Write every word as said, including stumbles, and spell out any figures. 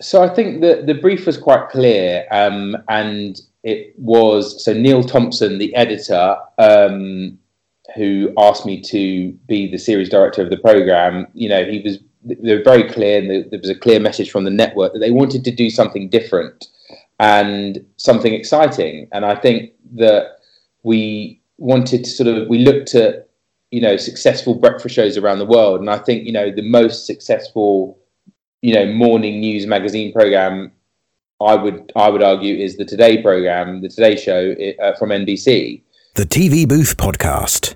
So I think that the brief was quite clear, um, and it was so Neil Thompson, the editor, um, who asked me to be the series director of the program. You know, he was they were very clear, and there was a clear message from the network that they wanted to do something different and something exciting. And I think that we wanted to sort of we looked at you know successful breakfast shows around the world, and I think you know the most successful you know, morning news magazine program, I would I would argue, is the Today program, the Today Show uh, from N B C. The T V Booth Podcast.